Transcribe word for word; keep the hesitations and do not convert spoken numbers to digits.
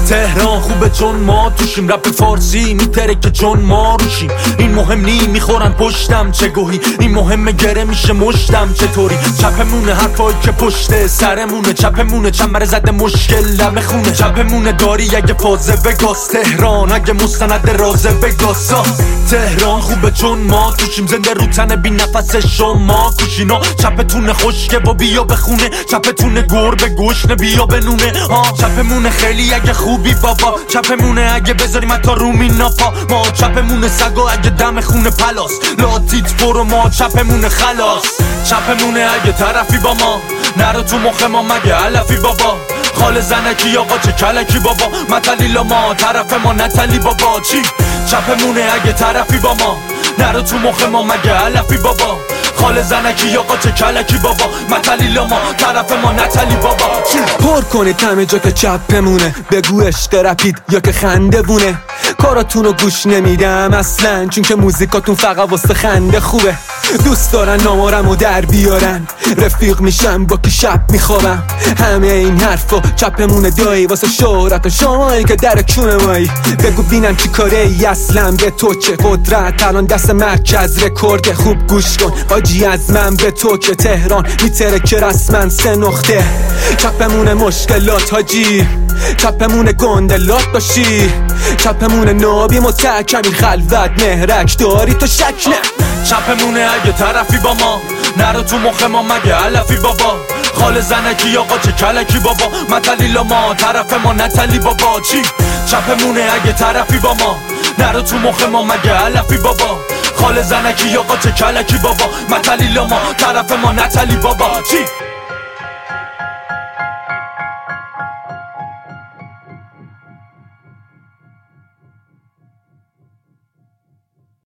تهران خوبه چون ما توشیم، رپ فارسی میتره که چون ما روشیم. این مهم نی میخورن پشتم چه گوهی، این مهمه گره میشه مشتم چطوری. چپمونه حرفایی که پشت سرمونه، چپمونه چنبر زده مشکل لب خونه. چپمونه داری اگه فازه بگاس، تهران اگه مستند رازه بگاسا. تهران خوبه چون ما توشیم، زنده رو تن بی نفس شما کوشینا. چپتونه خشکه و بیا بخونه، چپتونه گربه گشنه بیا بنونه. آه چپمونه خیلی اگه خوبی بابا، چپمونه اگه بذاریم حتی رومی ناپا. ما چپمونه سگا اگه دم خونه پلاس، لاتیت برو ما چپمونه خلاص. چپمونه اگه طرفی با ما، نرو تو مخ ما مگه علفی بابا. خال زنکی آقا چه کلکی بابا، متلیلا ما طرف ما نتلی بابا. چی؟ چپمونه اگه طرفی با ما، نرو تو مخ ما مگه علفی بابا. خال زنکی آقا چه کلکی بابا، متلیلا ما طرف ما نتلی بابا. چی؟ پر کنید همه جا که چپمونه، بگو عشق رپید یا که خنده بونه. کاراتونو گوش نمیدم اصلا، چون که موزیکاتون فقط واسه خنده خوبه. دوست دارن نامارمو در بیارن، رفیق میشم با کی شب میخوابم. همه این حرفا چپمونه دایی، واسه شهرت و شمایی که در کونه مایی. بگو بینم چی کاره ای اصلا، به تو چه قدرت الان دست مرکز رکورد. خوب گوش کن حاجی از من به تو که تهران میتره که رسما سه نقطه. چپمونه مشکلات حاجی، چپمونه گندلات باشی، چپمونه نابی متکم این خلوت مهرک داری تو شک نه. چپمونه اگه طرفی با ما، نرو تو مخ ما مگه علفی بابا. خال زنکی آقا چه کلکی بابا، متلیلا ما طرف ما نتلی بابا. چی؟ چپمونه اگه طرفی با ما، نرو تو مخ ما مگه علفی بابا. خال زنکی آقا چه کلکی بابا، متلیلا ما طرف ما نتلی بابا. چی؟